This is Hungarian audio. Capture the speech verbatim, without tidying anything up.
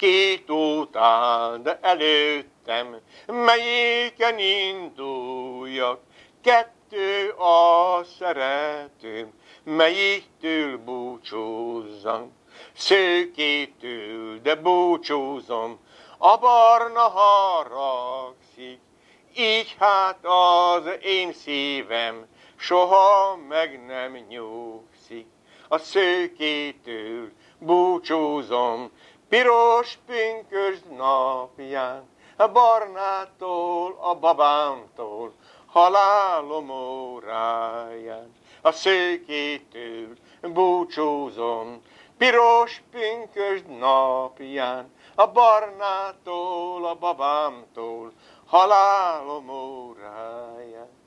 két út áll, de előttem, melyiken induljak? Kettő a szeretőm, melyiktől búcsúzzam? Szőkétől, de búcsúzom, a barna haragszik, így hát az én szívem soha meg nem nyugszik. A szőkétől búcsúzom, piros pünkösd napján, a barnától, a babámtól, halálom óráján. A szőkétől búcsúzom, piros pünkösd napján, a barnától, a babámtól, halálom óráján.